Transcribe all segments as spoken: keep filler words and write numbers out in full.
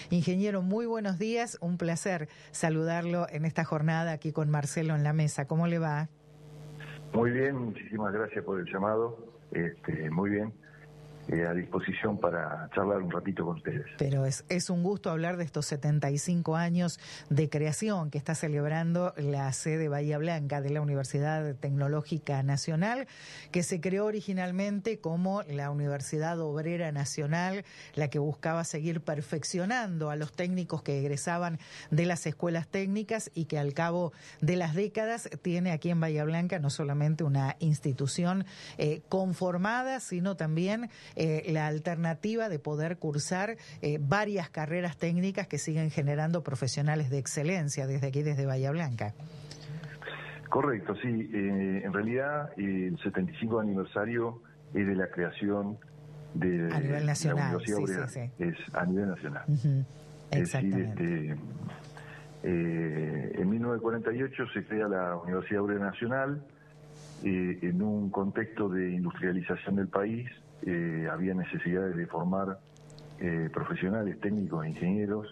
Ingeniero, muy buenos días, un placer saludarlo en esta jornada aquí con Marcelo en la mesa. ¿Cómo le va? Muy bien, muchísimas gracias por el llamado, este, muy bien. Eh, a disposición para charlar un ratito con ustedes. Pero es, es un gusto hablar de estos setenta y cinco años de creación que está celebrando la sede Bahía Blanca de la Universidad Tecnológica Nacional, que se creó originalmente como la Universidad Obrera Nacional, la que buscaba seguir perfeccionando a los técnicos que egresaban de las escuelas técnicas y que al cabo de las décadas tiene aquí en Bahía Blanca no solamente una institución eh, conformada, sino también Eh, la alternativa de poder cursar eh, varias carreras técnicas que siguen generando profesionales de excelencia desde aquí, desde Bahía Blanca. Correcto, sí. Eh, en realidad, eh, el setenta y cinco aniversario es de la creación de a nivel nacional, la Universidad sí, Obrera. Sí, sí. Es a nivel nacional. Uh-huh. Exactamente. Es decir, este, eh, en mil novecientos cuarenta y ocho se crea la Universidad Obrera Nacional eh, en un contexto de industrialización del país. Eh, había necesidades de formar eh, profesionales técnicos e ingenieros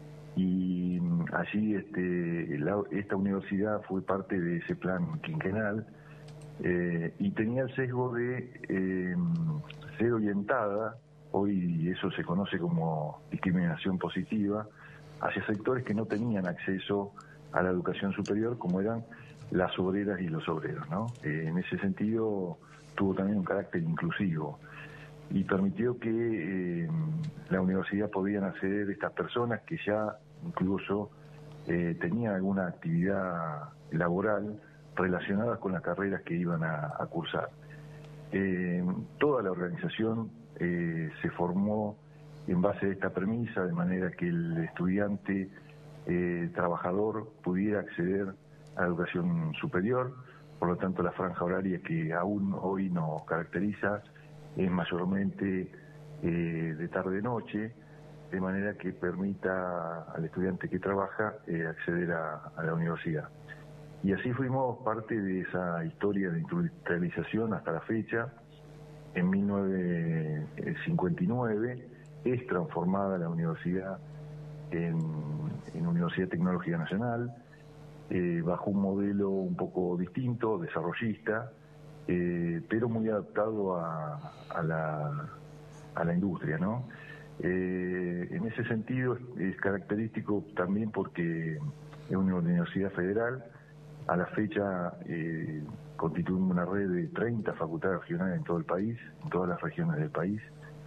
y allí este, la, esta universidad fue parte de ese plan quinquenal eh, y tenía el sesgo de eh, ser orientada, hoy eso se conoce como discriminación positiva, hacia sectores que no tenían acceso a la educación superior como eran las obreras y los obreros, ¿no? Eh, en ese sentido tuvo también un carácter inclusivo y permitió que eh, la universidad podían acceder estas personas que ya incluso eh, tenían alguna actividad laboral relacionada con las carreras que iban a, a cursar. Eh, toda la organización eh, se formó en base a esta premisa, de manera que el estudiante eh, trabajador pudiera acceder a la educación superior. Por lo tanto, la franja horaria que aún hoy nos caracteriza es mayormente eh, de tarde-noche, de manera que permita al estudiante que trabaja eh, acceder a, a la universidad. Y así fuimos parte de esa historia de industrialización hasta la fecha. En mil novecientos cincuenta y nueve es transformada la universidad en, en Universidad Tecnológica Nacional, eh, bajo un modelo un poco distinto, desarrollista, Eh, pero muy adaptado a, a, la, a la industria, ¿no? Eh, en ese sentido es, es característico también porque es una universidad federal. A la fecha eh, constituimos una red de treinta facultades regionales en todo el país, en todas las regiones del país,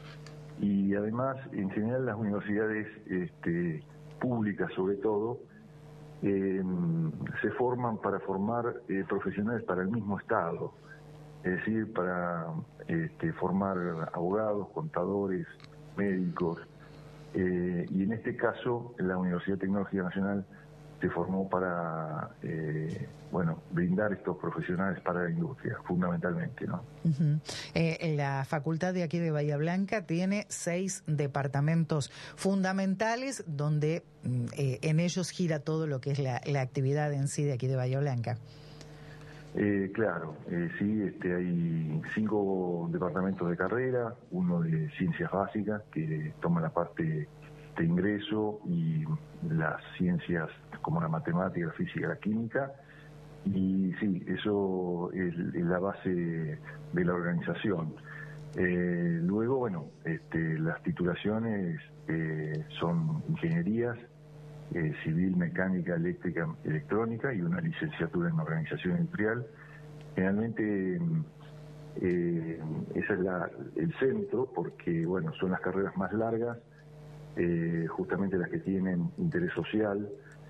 y además en general las universidades este, públicas sobre todo eh, se forman para formar eh, profesionales para el mismo Estado. Es decir, para este, formar abogados, contadores, médicos, eh, y en este caso la Universidad Tecnológica Nacional se formó para, eh, bueno, brindar estos profesionales para la industria, fundamentalmente, ¿no? Uh-huh. Eh, la facultad de aquí de Bahía Blanca tiene seis departamentos fundamentales donde eh, en ellos gira todo lo que es la, la actividad en sí de aquí de Bahía Blanca. Eh, claro, eh, sí, este, hay cinco departamentos de carrera, uno de ciencias básicas que toma la parte de ingreso y las ciencias como la matemática, la física, la química, y sí, eso es, es la base de la organización. Eh, luego, bueno, este, las titulaciones eh, son ingenierías, Eh, civil, mecánica, eléctrica, electrónica y una licenciatura en organización industrial. Generalmente eh, ese es la, el centro porque, bueno, son las carreras más largas, eh, justamente las que tienen interés social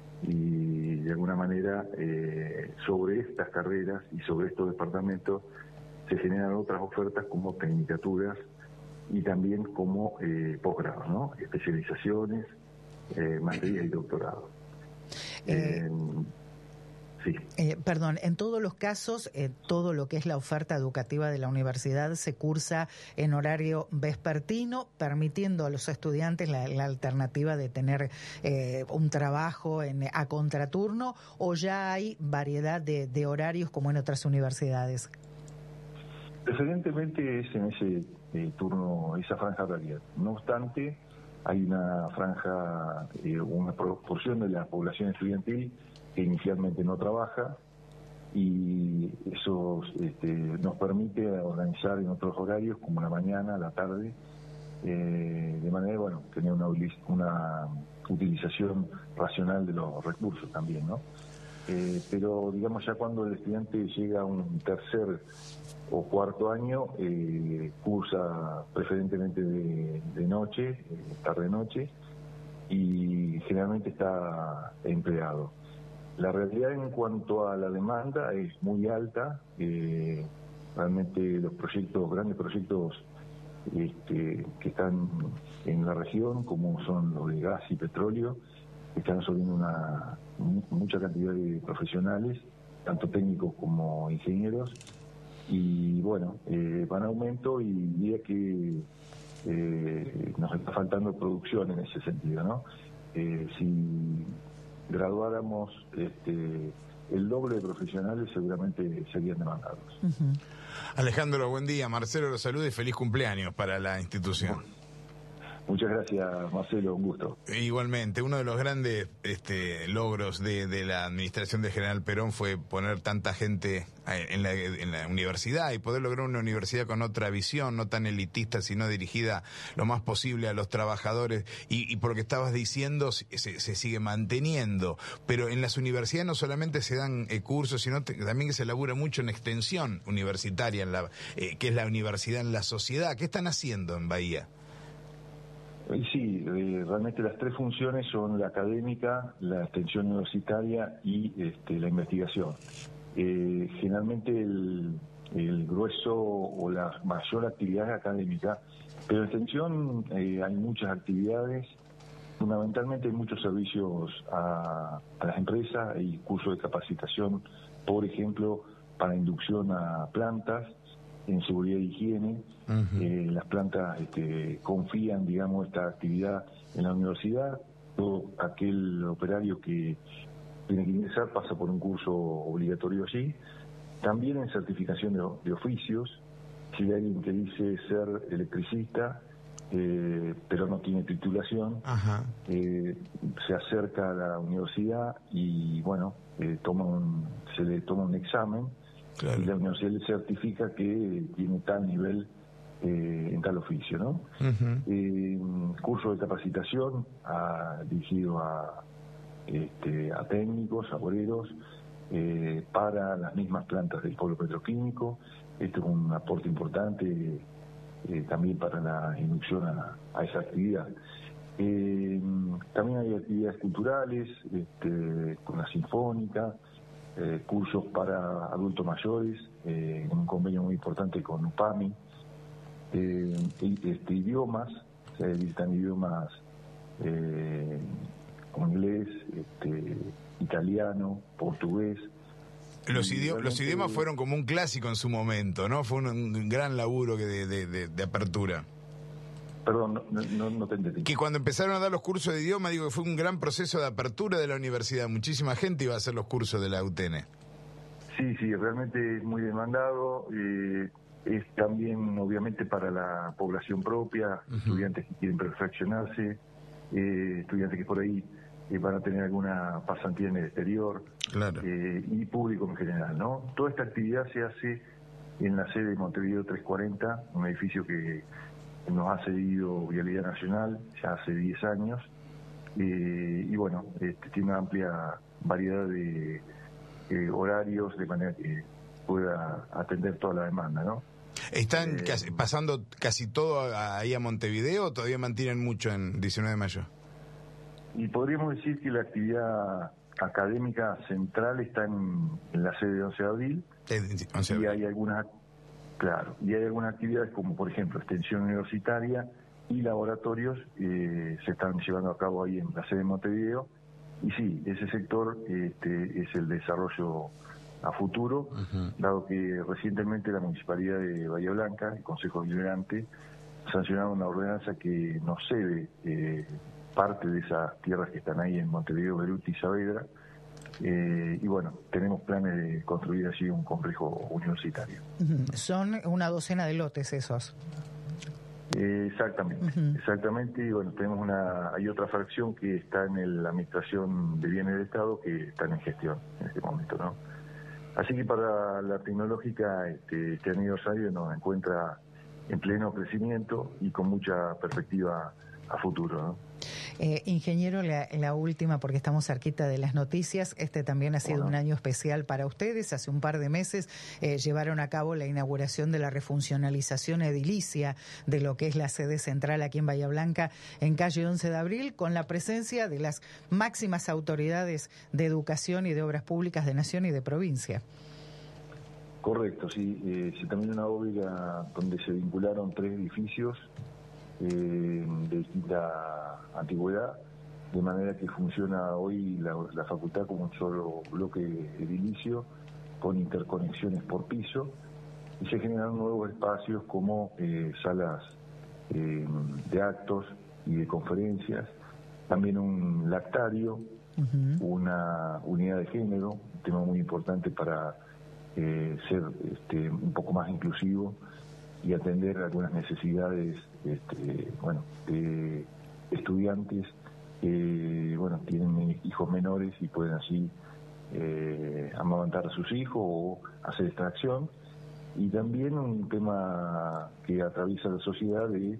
y de alguna manera eh, sobre estas carreras y sobre estos departamentos se generan otras ofertas como tecnicaturas y también como eh, posgrados, ¿no? Especializaciones, Eh, maestría y doctorado. Eh, eh, sí. Eh, perdón, en todos los casos, eh, todo lo que es la oferta educativa de la universidad se cursa en horario vespertino, permitiendo a los estudiantes la, la alternativa de tener eh, un trabajo en, a contraturno, o ya hay variedad de, de horarios como en otras universidades. Preferentemente es en ese eh, turno, esa franja horaria. No obstante, hay una franja, eh, una proporción de la población estudiantil que inicialmente no trabaja, y eso este, nos permite organizar en otros horarios, como la mañana, la tarde, eh, de manera, bueno, tener una, una utilización racional de los recursos también, ¿no? Eh, pero, digamos, ya cuando el estudiante llega a un tercer o cuarto año, eh, cursa preferentemente de, de noche, eh, tarde-noche, y generalmente está empleado. La realidad en cuanto a la demanda es muy alta. Eh, realmente los proyectos, grandes proyectos este, que están en la región, como son los de gas y petróleo, están absorbiendo una mucha cantidad de profesionales, tanto técnicos como ingenieros, y bueno, eh, van a aumento, y diría que eh, nos está faltando producción en ese sentido, ¿no? Eh, si graduáramos este, el doble de profesionales, seguramente serían demandados. Uh-huh. Alejandro, buen día. Marcelo lo saluda y feliz cumpleaños para la institución. Bueno. Muchas gracias, Marcelo, un gusto. Igualmente, uno de los grandes este, logros de, de la administración de General Perón fue poner tanta gente en la, en la universidad y poder lograr una universidad con otra visión, no tan elitista, sino dirigida lo más posible a los trabajadores. Y, y por lo que estabas diciendo, se, se sigue manteniendo. Pero en las universidades no solamente se dan eh, cursos, sino te, también que se labura mucho en extensión universitaria, en la, eh, que es la universidad en la sociedad. ¿Qué están haciendo en Bahía? Sí, eh, realmente las tres funciones son la académica, la extensión universitaria y este, la investigación. Eh, generalmente el, el grueso o la mayor actividad es académica, pero en extensión eh, hay muchas actividades, fundamentalmente hay muchos servicios a, a las empresas, hay cursos de capacitación, por ejemplo, para inducción a plantas, en seguridad e higiene. Uh-huh. eh, las plantas este, confían, digamos, esta actividad en la universidad. Todo aquel operario que tiene que ingresar pasa por un curso obligatorio allí. También en certificación de, de oficios. Si hay alguien que dice ser electricista, eh, pero no tiene titulación, uh-huh. eh, se acerca a la universidad y, bueno, eh, toma un, se le toma un examen. Claro. Y la universidad le certifica que tiene tal nivel eh, en tal oficio, ¿no? Uh-huh. Eh, curso de capacitación a, dirigido a, este, a técnicos, a obreros, eh, para las mismas plantas del polo petroquímico. Esto es un aporte importante eh, también para la inducción a, a esa actividad. Eh, también hay actividades culturales, este, con la sinfónica, Eh, cursos para adultos mayores, eh, en un convenio muy importante con UPAMI, eh, y, este, idiomas, se editan idiomas eh, como inglés, este, italiano, portugués. Los, idioma, los idiomas fueron como un clásico en su momento, ¿no? Fue un, un gran laburo de, de, de, de apertura. Perdón, no, no, no te entendí. Que cuando empezaron a dar los cursos de idioma, digo que fue un gran proceso de apertura de la universidad. Muchísima gente iba a hacer los cursos de la U T N. Sí, sí, realmente es muy demandado. Eh, es también, obviamente, para la población propia, uh-huh. estudiantes que quieren perfeccionarse, eh, estudiantes que por ahí eh, van a tener alguna pasantía en el exterior, claro. eh, y público en general, ¿no? Toda esta actividad se hace en la sede de Montevideo trescientos cuarenta, un edificio que nos ha cedido Vialidad Nacional ya hace diez años, eh, y bueno, este, tiene una amplia variedad de eh, horarios, de manera que pueda atender toda la demanda, ¿no? ¿Están eh, casi, pasando casi todo ahí a Montevideo o todavía mantienen mucho en diecinueve de mayo? Y podríamos decir que la actividad académica central está en, en la sede de once de abril, eh, once de abril. Y hay algunas Claro, y hay algunas actividades como, por ejemplo, extensión universitaria y laboratorios eh, se están llevando a cabo ahí en la sede de Montevideo. Y sí, ese sector este, es el desarrollo a futuro, uh-huh. dado que recientemente la Municipalidad de Bahía Blanca, el Consejo Deliberante, sancionaron una ordenanza que nos cede eh, parte de esas tierras que están ahí en Montevideo, Beruti y Saavedra. Eh, y bueno, tenemos planes de construir allí un complejo universitario. Son una docena de lotes esos. Eh, exactamente, uh-huh. exactamente, y bueno, tenemos una, hay otra fracción que está en el, la Administración de Bienes del Estado que están en gestión en este momento, ¿no? Así que para la tecnológica este, este aniversario nos encuentra en pleno crecimiento y con mucha perspectiva a futuro, ¿no? Eh, ingeniero, la, la última, porque estamos cerquita de las noticias. Este también ha sido bueno. un año especial para ustedes. Hace un par de meses eh, llevaron a cabo la inauguración de la refuncionalización edilicia de lo que es la sede central aquí en Bahía Blanca, en calle once de abril, con la presencia de las máximas autoridades de educación y de obras públicas de nación y de provincia. Correcto, sí. Eh, se terminó una obra donde se vincularon tres edificios Eh, de distinta antigüedad, de manera que funciona hoy la, la facultad como un solo bloque edilicio con interconexiones por piso, y se generan nuevos espacios como eh, salas eh, de actos y de conferencias, también un lactario, uh-huh. una unidad de género, un tema muy importante para eh, ser este, un poco más inclusivo y atender algunas necesidades este, bueno, de estudiantes que bueno, tienen hijos menores y pueden así eh, amamantar a sus hijos o hacer extracción, y también un tema que atraviesa la sociedad de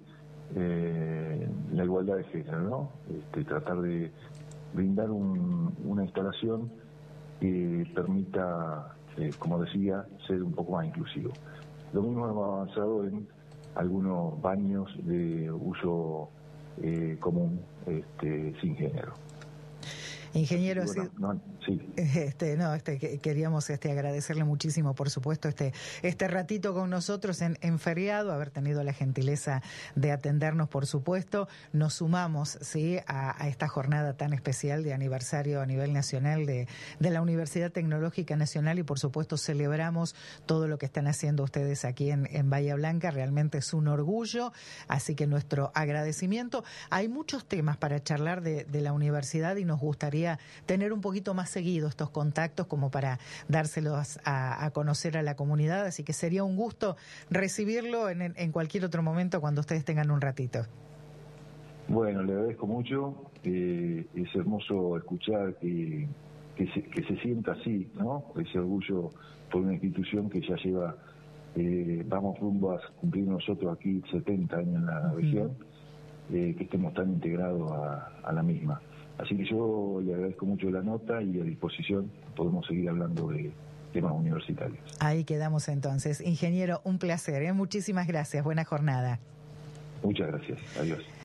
eh, la igualdad de género, ¿no? Este, tratar de brindar un, una instalación que permita, eh, como decía, ser un poco más inclusivo. Lo mismo hemos avanzado en algunos baños de uso eh, común, este, sin género. Ingeniero, sí, bueno, no, sí. Este, no, este, queríamos este, agradecerle muchísimo, por supuesto, este, este ratito con nosotros en, en feriado, haber tenido la gentileza de atendernos, por supuesto. Nos sumamos, sí, a, a esta jornada tan especial de aniversario a nivel nacional de, de la Universidad Tecnológica Nacional, y por supuesto celebramos todo lo que están haciendo ustedes aquí en, en Bahía Blanca. Realmente es un orgullo, así que nuestro agradecimiento. Hay muchos temas para charlar de, de la universidad y nos gustaría tener un poquito más seguido estos contactos como para dárselos a, a conocer a la comunidad, así que sería un gusto recibirlo en, en cualquier otro momento cuando ustedes tengan un ratito. Bueno, le agradezco mucho, eh, es hermoso escuchar que, que, se, que se sienta así, ¿no? Ese orgullo por una institución que ya lleva, eh, vamos rumbo a cumplir nosotros aquí setenta años en la uh-huh. región, eh, que estemos tan integrados a, a la misma. Así que yo le agradezco mucho la nota y a disposición podemos seguir hablando de temas universitarios. Ahí quedamos entonces. Ingeniero, un placer, ¿eh? Muchísimas gracias. Buena jornada. Muchas gracias. Adiós.